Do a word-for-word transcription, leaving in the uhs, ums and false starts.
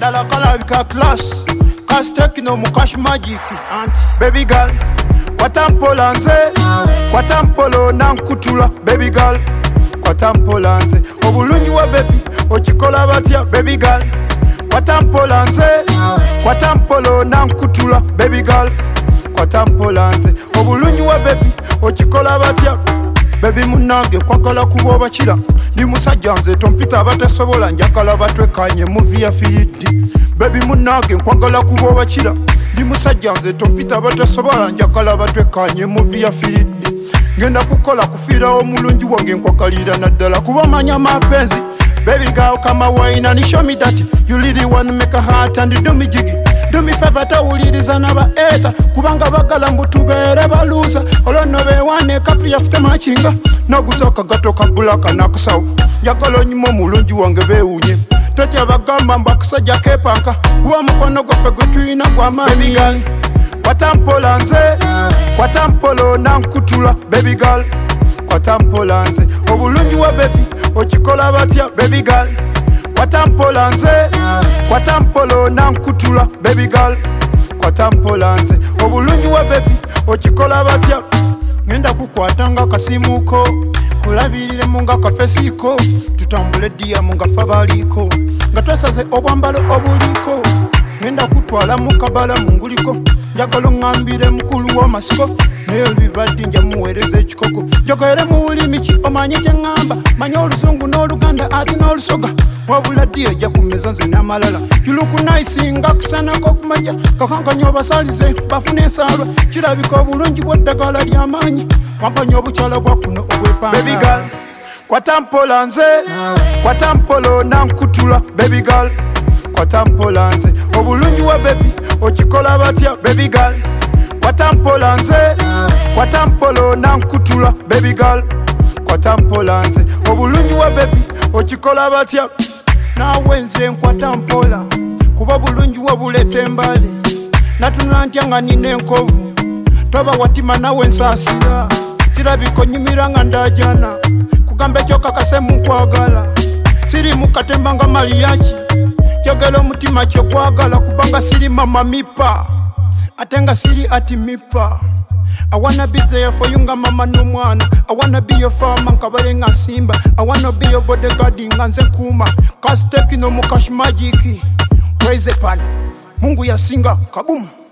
Nadala kalabika class Cash Tekno mu Cash Magic Baby girl Kwatampola nze Kwatampolo nankutula Baby girl Kwatampola nze Obulungi wa baby Ochikola batya Baby girl Kwatampola nze Kwatampolo nankutula Baby girl Kwatampola nze Obulungi wa baby Ochikola batya Baby munange kwakala kuboba chila Ndi musajja nze tompita abatesobola njakala batwekanye movie ya fiidi Baby munange kwakala kuboba chila Ndi musajja nze tompita abatesobola njakala batwekanye movie ya fiidi Ngenda kukola kufira omulungi wange nkwakalira naddala kuba manya mapenzi Baby girl come wine and show me that you really want to make a heart and do me jiggy Do me favor tawuliriza naba eta kubanga bagala mbutubere baluza olono bewane kapi yafute machinga nagusoka gato kabulaka nakusawo yakalo nyimo mulungi wange bewunye totya bagamba mbakusajja kepanka kuba mukono gofe gwetuyina gwa baby girl Kwatampola nze Kwatampolo nankutula baby girl Kwatampola nze obulungi wa baby ochikola batya baby girl Kwatampola nze Kwatampolo nankutula baby girl Kwatampola nze obulungi wa baby ochikola batya ngenda kukwatanga kasimuko kulabirire munga kafesiko tutambule dia munga fabaliko nga twasaze obwambalo obuliko ngenda kutwala mukabala munguliko njagala ngambire mukulu wa masiko neyo bibadde nja muwereze ekikoko jogere muulimi ki omanye kye ngamba manya oluzungu n'oluganda ati n'olusoga wabula ddi ejja kumeza nze n'amalala you look nice nga kusanako okumanya kakankanya obasalize bafune ensalwa kirabika obulungi bw'eddagala ly'amaanyi wampanya obukyala bwa kuno obwepanga baby girl Kwatampola nze Kwatampolo nankutula baby girl Kwatampola nze obulungi wa baby ochikola batya baby girl Kwatampola nze Kwatampolo nankutula baby girl Kwatampola nze obulungi wa baby ochikola batya nawe nze nkwatampola kuba bulungi wa bulete embale natunula ntya nga nina enkovu toba watima nawe nsaasira kirabika nyumira nga ndajana kugamba ekyo kakase mu nkwagala siri mu katemba nga maliyaki yogera omutima kye kwagala kubanga siri mama mipa ate nga siri ati mipa I wanna be there for you nga mama n'omwana I wanna be your farmer nkabale nga simba I wanna be your bodyguard nga nze nkuuma Cash Tekno mu Cash Magic Praise pan Mungu yasinga kaboom